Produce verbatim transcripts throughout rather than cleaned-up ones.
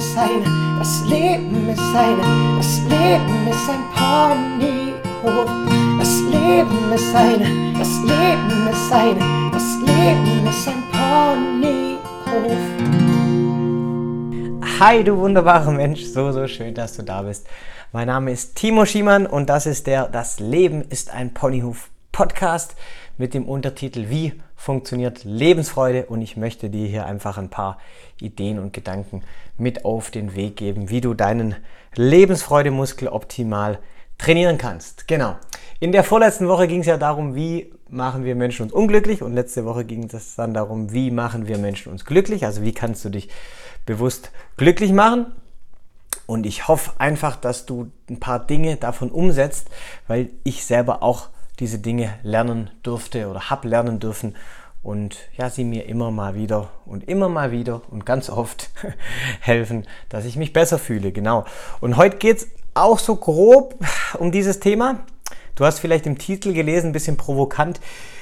ist eine, das Leben ist eine, das Leben ist ein Ponyhof. Das Leben ist eine, das Leben ist eine, das Leben ist ein Ponyhof. Hi, du wunderbarer Mensch, so, so schön, dass du da bist. Mein Name ist Timo Schiemann und das ist der Das Leben ist ein Ponyhof Podcast mit dem Untertitel Wie funktioniert Lebensfreude? Und ich möchte dir hier einfach ein paar Ideen und Gedanken mit auf den Weg geben, wie du deinen Lebensfreudemuskel optimal trainieren kannst. Genau. In der vorletzten Woche ging es ja darum, wie machen wir Menschen uns unglücklich, und letzte Woche ging es dann darum, wie machen wir Menschen uns glücklich, also wie kannst du dich bewusst glücklich machen. Und ich hoffe einfach, dass du ein paar Dinge davon umsetzt, weil ich selber auch diese Dinge lernen durfte oder habe lernen dürfen und ja, sie mir immer mal wieder und immer mal wieder und ganz oft helfen, dass ich mich besser fühle. Genau. Und heute geht es auch so grob um dieses Thema. Du hast vielleicht im Titel gelesen, ein bisschen provokant,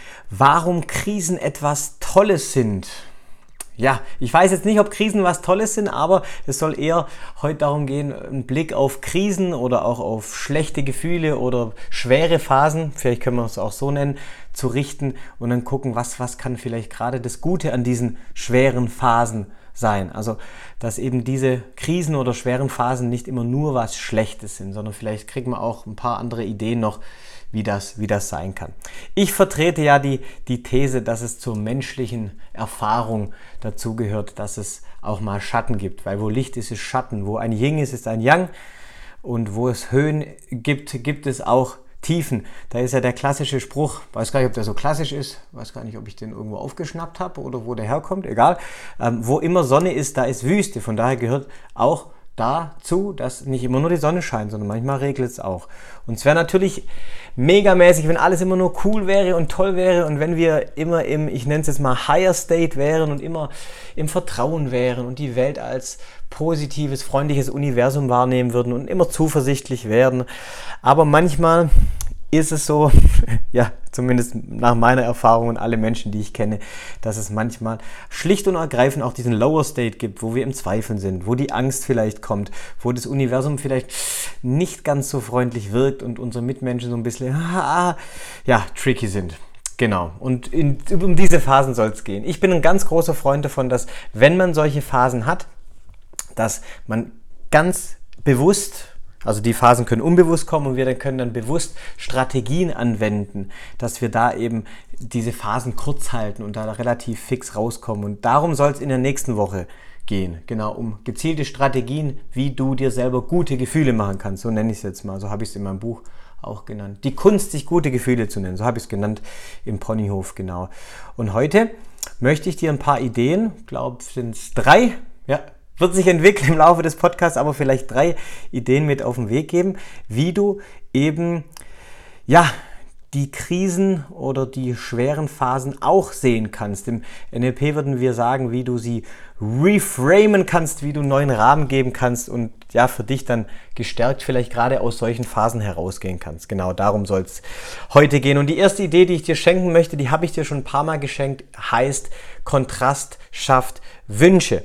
warum Krisen etwas Tolles sind. Ja, ich weiß jetzt nicht, ob Krisen was Tolles sind, aber es soll eher heute darum gehen, einen Blick auf Krisen oder auch auf schlechte Gefühle oder schwere Phasen, vielleicht können wir es auch so nennen, zu richten und dann gucken, was, was kann vielleicht gerade das Gute an diesen schweren Phasen sein. Also, dass eben diese Krisen oder schweren Phasen nicht immer nur was Schlechtes sind, sondern vielleicht kriegen wir auch ein paar andere Ideen noch, wie das, wie das sein kann. Ich vertrete ja die, die These, dass es zur menschlichen Erfahrung dazugehört, dass es auch mal Schatten gibt, weil wo Licht ist, ist Schatten, wo ein Yin ist, ist ein Yang und wo es Höhen gibt, gibt es auch Tiefen. Da ist ja der klassische Spruch, weiß gar nicht, ob der so klassisch ist, weiß gar nicht, ob ich den irgendwo aufgeschnappt habe oder wo der herkommt, egal. Ähm, wo immer Sonne ist, da ist Wüste, von daher gehört auch dazu, dass nicht immer nur die Sonne scheint, sondern manchmal regnet es auch. Und es wäre natürlich megamäßig, wenn alles immer nur cool wäre und toll wäre und wenn wir immer im, ich nenne es jetzt mal Higher State wären und immer im Vertrauen wären und die Welt als positives, freundliches Universum wahrnehmen würden und immer zuversichtlich werden. Aber manchmal ist es so, ja, zumindest nach meiner Erfahrung und alle Menschen, die ich kenne, dass es manchmal schlicht und ergreifend auch diesen Lower State gibt, wo wir im Zweifeln sind, wo die Angst vielleicht kommt, wo das Universum vielleicht nicht ganz so freundlich wirkt und unsere Mitmenschen so ein bisschen, ja, tricky sind. Genau, und in, um diese Phasen soll es gehen. Ich bin ein ganz großer Freund davon, dass, wenn man solche Phasen hat, dass man ganz bewusst, also die Phasen können unbewusst kommen und wir können dann bewusst Strategien anwenden, dass wir da eben diese Phasen kurz halten und da relativ fix rauskommen. Und darum soll es in der nächsten Woche gehen. Genau, um gezielte Strategien, wie du dir selber gute Gefühle machen kannst. So nenne ich es jetzt mal, so habe ich es in meinem Buch auch genannt. Die Kunst, sich gute Gefühle zu nennen, so habe ich es genannt im Ponyhof, genau. Und heute möchte ich dir ein paar Ideen, ich glaube, sind es drei, ja, wird sich entwickeln im Laufe des Podcasts, aber vielleicht drei Ideen mit auf den Weg geben, wie du eben, ja, die Krisen oder die schweren Phasen auch sehen kannst. Im N L P würden wir sagen, wie du sie reframen kannst, wie du einen neuen Rahmen geben kannst und ja, für dich dann gestärkt vielleicht gerade aus solchen Phasen herausgehen kannst. Genau darum soll es heute gehen. Und die erste Idee, die ich dir schenken möchte, die habe ich dir schon ein paar Mal geschenkt, heißt: Kontrast schafft Wünsche.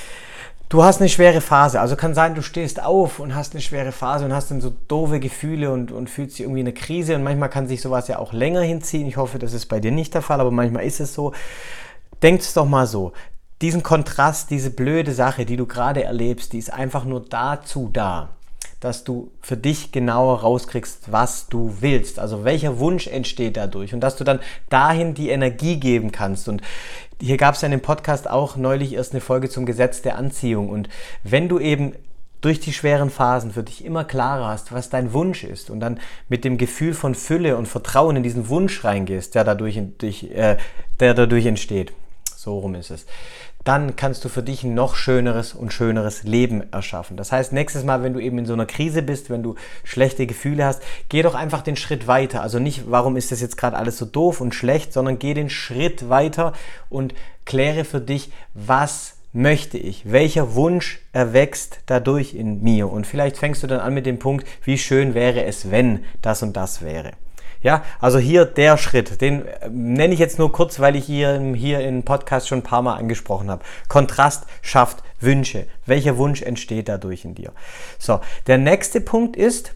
Du hast eine schwere Phase, also kann sein, du stehst auf und hast eine schwere Phase und hast dann so doofe Gefühle und, und fühlst dich irgendwie in einer Krise und manchmal kann sich sowas ja auch länger hinziehen. Ich hoffe, das ist bei dir nicht der Fall, aber manchmal ist es so. Denk es doch mal so, diesen Kontrast, diese blöde Sache, die du gerade erlebst, die ist einfach nur dazu da, dass du für dich genauer rauskriegst, was du willst, also welcher Wunsch entsteht dadurch und dass du dann dahin die Energie geben kannst. Und hier gab es ja in dem Podcast auch neulich erst eine Folge zum Gesetz der Anziehung, und wenn du eben durch die schweren Phasen für dich immer klarer hast, was dein Wunsch ist und dann mit dem Gefühl von Fülle und Vertrauen in diesen Wunsch reingehst, der dadurch, durch, äh, der dadurch entsteht, so rum ist es, dann kannst du für dich ein noch schöneres und schöneres Leben erschaffen. Das heißt, nächstes Mal, wenn du eben in so einer Krise bist, wenn du schlechte Gefühle hast, geh doch einfach den Schritt weiter. Also nicht, warum ist das jetzt gerade alles so doof und schlecht, sondern geh den Schritt weiter und kläre für dich, was möchte ich? Welcher Wunsch erwächst dadurch in mir? Und vielleicht fängst du dann an mit dem Punkt, wie schön wäre es, wenn das und das wäre. Ja, also hier der Schritt, den nenne ich jetzt nur kurz, weil ich hier, hier im Podcast schon ein paar Mal angesprochen habe. Kontrast schafft Wünsche. Welcher Wunsch entsteht dadurch in dir? So, der nächste Punkt ist,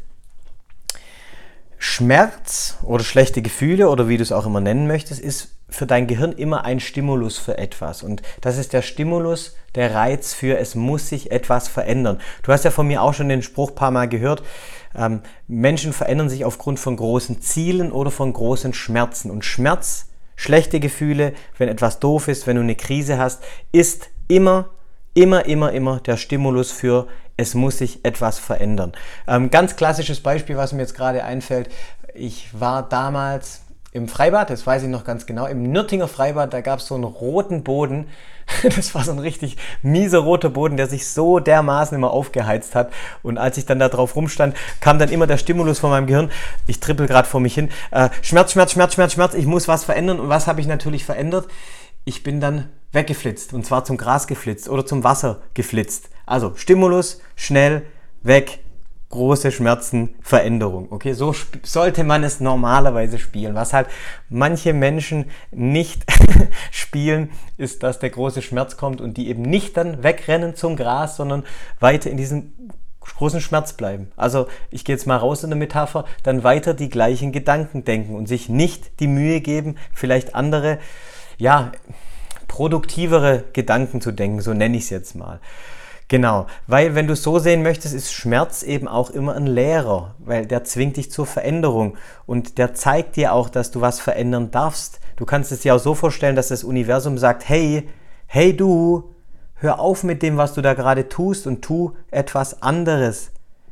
Schmerz oder schlechte Gefühle oder wie du es auch immer nennen möchtest, ist für dein Gehirn immer ein Stimulus für etwas. Und das ist der Stimulus, der Reiz für, es muss sich etwas verändern. Du hast ja von mir auch schon den Spruch ein paar Mal gehört, ähm, Menschen verändern sich aufgrund von großen Zielen oder von großen Schmerzen. Und Schmerz, schlechte Gefühle, wenn etwas doof ist, wenn du eine Krise hast, ist immer, immer, immer, immer der Stimulus für, es muss sich etwas verändern. Ähm, ganz klassisches Beispiel, was mir jetzt gerade einfällt. Ich war damals im Freibad, das weiß ich noch ganz genau, im Nürtinger Freibad, da gab es so einen roten Boden. Das war so ein richtig mieser roter Boden, der sich so dermaßen immer aufgeheizt hat. Und als ich dann da drauf rumstand, kam dann immer der Stimulus von meinem Gehirn. Ich trippel gerade vor mich hin. Äh, Schmerz, Schmerz, Schmerz, Schmerz, Schmerz. Ich muss was verändern. Und was habe ich natürlich verändert? Ich bin dann weggeflitzt. Und zwar zum Gras geflitzt oder zum Wasser geflitzt. Also Stimulus, schnell, weg. Große Schmerzen, Veränderung. Okay, so sp- sollte man es normalerweise spielen. Was halt manche Menschen nicht spielen, ist, dass der große Schmerz kommt und die eben nicht dann wegrennen zum Gras, sondern weiter in diesem großen Schmerz bleiben. Also ich gehe jetzt mal raus in der Metapher, dann weiter die gleichen Gedanken denken und sich nicht die Mühe geben, vielleicht andere, ja, produktivere Gedanken zu denken, so nenne ich es jetzt mal. Genau, weil wenn du es so sehen möchtest, ist Schmerz eben auch immer ein Lehrer, weil der zwingt dich zur Veränderung und der zeigt dir auch, dass du was verändern darfst. Du kannst es dir auch so vorstellen, dass das Universum sagt, hey, hey du, hör auf mit dem, was du da gerade tust und tu etwas anderes.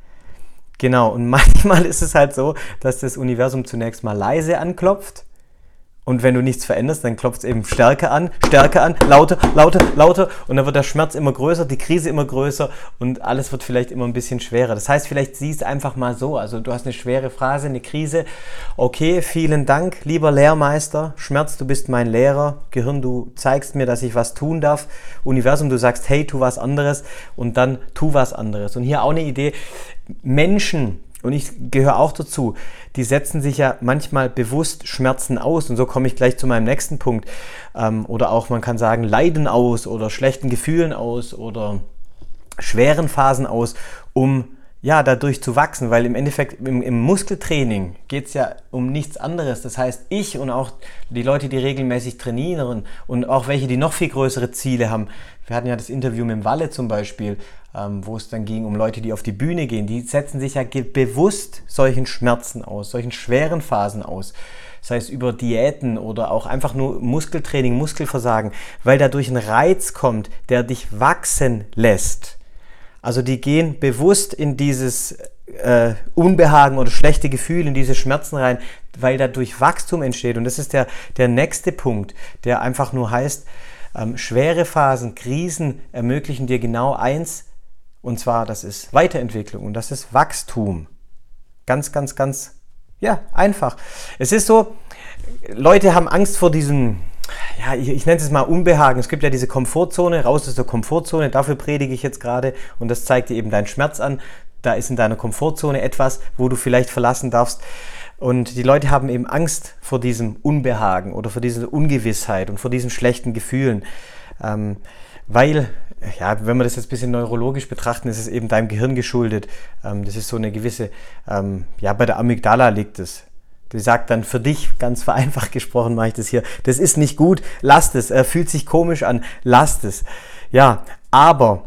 Genau, und manchmal ist es halt so, dass das Universum zunächst mal leise anklopft. Und wenn du nichts veränderst, dann klopft es eben stärker an, stärker an, lauter, lauter, lauter. Und dann wird der Schmerz immer größer, die Krise immer größer und alles wird vielleicht immer ein bisschen schwerer. Das heißt, vielleicht siehst du einfach mal so, also du hast eine schwere Phase, eine Krise. Okay, vielen Dank, lieber Lehrmeister. Schmerz, du bist mein Lehrer. Gehirn, du zeigst mir, dass ich was tun darf. Universum, du sagst, hey, tu was anderes. Und dann tu was anderes. Und hier auch eine Idee. Menschen, und ich gehöre auch dazu, die setzen sich ja manchmal bewusst Schmerzen aus. Und so komme ich gleich zu meinem nächsten Punkt. Ähm, oder auch, man kann sagen, Leiden aus oder schlechten Gefühlen aus oder schweren Phasen aus, um ja dadurch zu wachsen. Weil im Endeffekt im, im Muskeltraining geht es ja um nichts anderes. Das heißt, ich und auch die Leute, die regelmäßig trainieren und auch welche, die noch viel größere Ziele haben. Wir hatten ja das Interview mit dem Walle zum Beispiel, ähm, wo es dann ging um Leute, die auf die Bühne gehen. Die setzen sich ja bewusst solchen Schmerzen aus, solchen schweren Phasen aus. Sei es über Diäten oder auch einfach nur Muskeltraining, Muskelversagen, weil dadurch ein Reiz kommt, der dich wachsen lässt. Also die gehen bewusst in dieses äh, Unbehagen oder schlechte Gefühl, in diese Schmerzen rein, weil dadurch Wachstum entsteht. Und das ist der, der nächste Punkt, der einfach nur heißt, ähm, schwere Phasen, Krisen ermöglichen dir genau eins, und zwar, das ist Weiterentwicklung und das ist Wachstum. Ganz, ganz, ganz, ja, einfach. Es ist so, Leute haben Angst vor diesem, ja, ich, ich nenne es mal Unbehagen. Es gibt ja diese Komfortzone, raus aus der Komfortzone, dafür predige ich jetzt gerade und das zeigt dir eben deinen Schmerz an. Da ist in deiner Komfortzone etwas, wo du vielleicht verlassen darfst. Und die Leute haben eben Angst vor diesem Unbehagen oder vor dieser Ungewissheit und vor diesen schlechten Gefühlen, ähm, weil, ja, wenn wir das jetzt ein bisschen neurologisch betrachten, ist es eben deinem Gehirn geschuldet. Ähm, das ist so eine gewisse, ähm, ja, bei der Amygdala liegt es. Die sagt dann für dich, ganz vereinfacht gesprochen mache ich das hier, das ist nicht gut, lasst es, er fühlt sich komisch an, lasst es. Ja, aber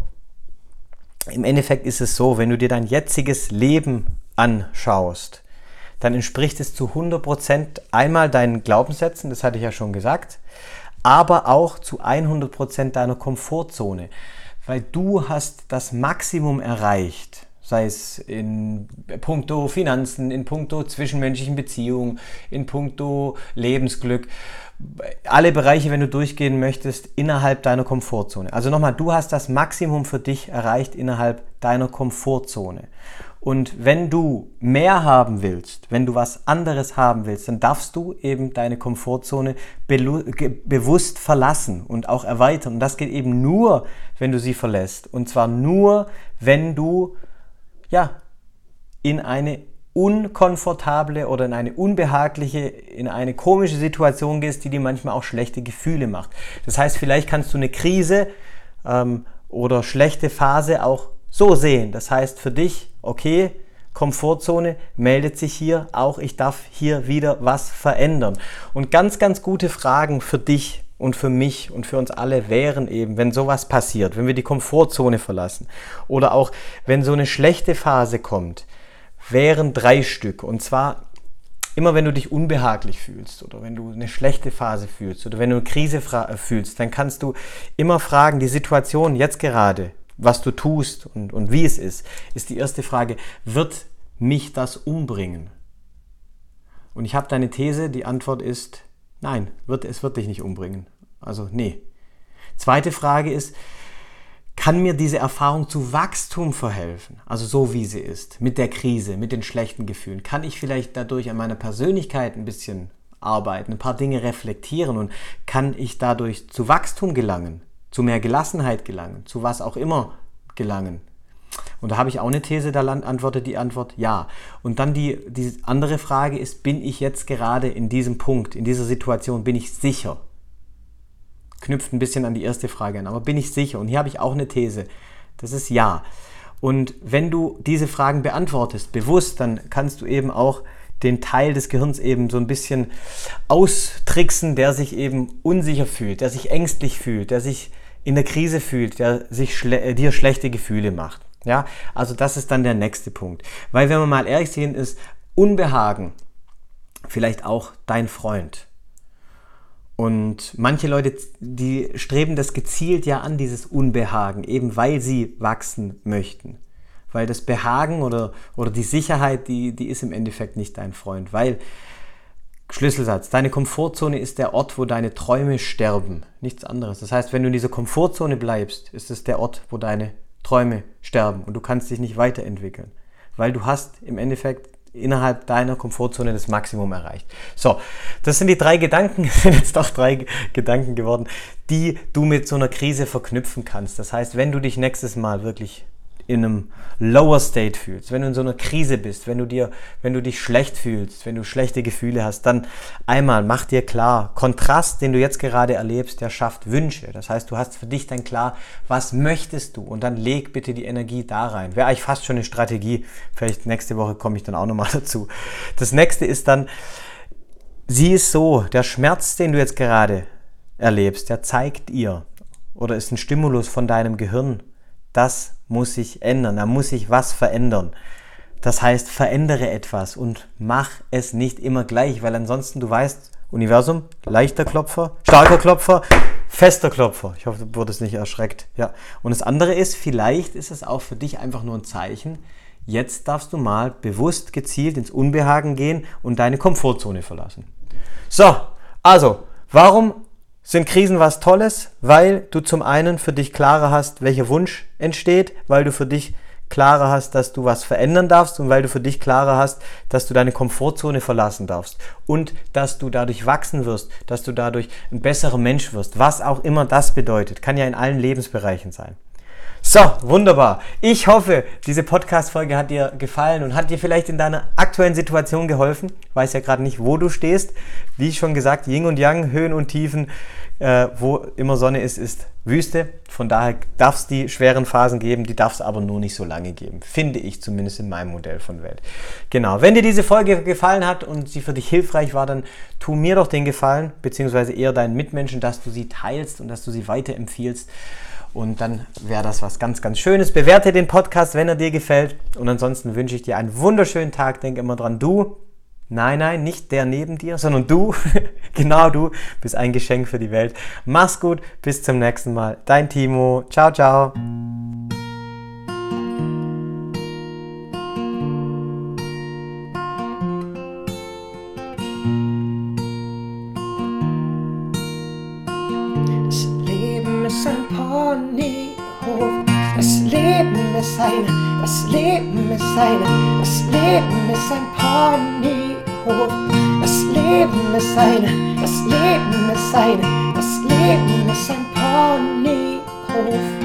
im Endeffekt ist es so, wenn du dir dein jetziges Leben anschaust, dann entspricht es zu hundert Prozent einmal deinen Glaubenssätzen, das hatte ich ja schon gesagt, aber auch zu hundert Prozent deiner Komfortzone, weil du hast das Maximum erreicht, sei es in puncto Finanzen, in puncto zwischenmenschlichen Beziehungen, in puncto Lebensglück, alle Bereiche, wenn du durchgehen möchtest, innerhalb deiner Komfortzone. Also nochmal, du hast das Maximum für dich erreicht innerhalb deiner Komfortzone. Und wenn du mehr haben willst, wenn du was anderes haben willst, dann darfst du eben deine Komfortzone be- bewusst verlassen und auch erweitern. Und das geht eben nur, wenn du sie verlässt. Und zwar nur, wenn du ja, in eine unkomfortable oder in eine unbehagliche, in eine komische Situation gehst, die dir manchmal auch schlechte Gefühle macht. Das heißt, vielleicht kannst du eine Krise ähm, oder schlechte Phase auch so sehen. Das heißt für dich, okay, Komfortzone meldet sich hier, auch ich darf hier wieder was verändern. Und ganz, ganz gute Fragen für dich und für mich und für uns alle wären eben, wenn sowas passiert, wenn wir die Komfortzone verlassen oder auch wenn so eine schlechte Phase kommt, wären drei Stück. Und zwar immer, wenn du dich unbehaglich fühlst oder wenn du eine schlechte Phase fühlst oder wenn du eine Krise fühlst, dann kannst du immer fragen, die Situation jetzt gerade, was du tust und, und wie es ist, ist die erste Frage, wird mich das umbringen? Und ich habe deine These, die Antwort ist, nein, wird, es wird dich nicht umbringen. Also nee. Zweite Frage ist, kann mir diese Erfahrung zu Wachstum verhelfen? Also so wie sie ist, mit der Krise, mit den schlechten Gefühlen. Kann ich vielleicht dadurch an meiner Persönlichkeit ein bisschen arbeiten, ein paar Dinge reflektieren und kann ich dadurch zu Wachstum gelangen? Zu mehr Gelassenheit gelangen, zu was auch immer gelangen. Und da habe ich auch eine These, da antwortet die Antwort ja. Und dann die, die andere Frage ist, bin ich jetzt gerade in diesem Punkt, in dieser Situation, bin ich sicher? Knüpft ein bisschen an die erste Frage an, aber bin ich sicher? Und hier habe ich auch eine These, das ist ja. Und wenn du diese Fragen beantwortest, bewusst, dann kannst du eben auch den Teil des Gehirns eben so ein bisschen austricksen, der sich eben unsicher fühlt, der sich ängstlich fühlt, der sich in der Krise fühlt, der sich schle- dir schlechte Gefühle macht. Ja, also das ist dann der nächste Punkt. Weil wenn wir mal ehrlich sehen, ist Unbehagen vielleicht auch dein Freund. Und manche Leute, die streben das gezielt ja an, dieses Unbehagen, eben weil sie wachsen möchten. Weil das Behagen oder, oder die Sicherheit, die, die ist im Endeffekt nicht dein Freund. Weil, Schlüsselsatz, deine Komfortzone ist der Ort, wo deine Träume sterben. Nichts anderes. Das heißt, wenn du in dieser Komfortzone bleibst, ist es der Ort, wo deine Träume sterben. Und du kannst dich nicht weiterentwickeln. Weil du hast im Endeffekt innerhalb deiner Komfortzone das Maximum erreicht. So, das sind die drei Gedanken, das sind jetzt doch drei Gedanken geworden, die du mit so einer Krise verknüpfen kannst. Das heißt, wenn du dich nächstes Mal wirklich in einem Lower State fühlst, wenn du in so einer Krise bist, wenn du dir, wenn du dich schlecht fühlst, wenn du schlechte Gefühle hast, dann einmal mach dir klar, Kontrast, den du jetzt gerade erlebst, der schafft Wünsche. Das heißt, du hast für dich dann klar, was möchtest du? Und dann leg bitte die Energie da rein. Wäre eigentlich fast schon eine Strategie. Vielleicht nächste Woche komme ich dann auch nochmal dazu. Das nächste ist dann, sieh es so, der Schmerz, den du jetzt gerade erlebst, der zeigt ihr oder ist ein Stimulus von deinem Gehirn. Das muss sich ändern, da muss sich was verändern. Das heißt, verändere etwas und mach es nicht immer gleich, weil ansonsten, du weißt, Universum, leichter Klopfer, starker Klopfer, fester Klopfer. Ich hoffe, du wurdest nicht erschreckt. Ja. Und das andere ist, vielleicht ist es auch für dich einfach nur ein Zeichen, jetzt darfst du mal bewusst gezielt ins Unbehagen gehen und deine Komfortzone verlassen. So, also, warum sind Krisen was Tolles? Weil du zum einen für dich klarer hast, welcher Wunsch entsteht, weil du für dich klarer hast, dass du was verändern darfst und weil du für dich klarer hast, dass du deine Komfortzone verlassen darfst und dass du dadurch wachsen wirst, dass du dadurch ein besserer Mensch wirst, was auch immer das bedeutet. Kann ja in allen Lebensbereichen sein. So, wunderbar. Ich hoffe, diese Podcast-Folge hat dir gefallen und hat dir vielleicht in deiner aktuellen Situation geholfen. Ich weiß ja gerade nicht, wo du stehst. Wie schon gesagt, Yin und Yang, Höhen und Tiefen. Äh, wo immer Sonne ist, ist Wüste. Von daher darf es die schweren Phasen geben, die darf es aber nur nicht so lange geben. Finde ich zumindest in meinem Modell von Welt. Genau, wenn dir diese Folge gefallen hat und sie für dich hilfreich war, dann tu mir doch den Gefallen, beziehungsweise eher deinen Mitmenschen, dass du sie teilst und dass du sie weiterempfiehlst. Und dann wäre das was ganz, ganz Schönes. Bewerte den Podcast, wenn er dir gefällt. Und ansonsten wünsche ich dir einen wunderschönen Tag. Denk immer dran, du, nein, nein, nicht der neben dir, sondern du, genau du, bist ein Geschenk für die Welt. Mach's gut, bis zum nächsten Mal. Dein Timo. Ciao, ciao. Ist ein Ponyhof. Das Leben ist eine, das Leben ist eine, das Leben ist ein Ponyhof. Das Leben ist eine, das Leben ist eine, das Leben ist ein Ponyhof.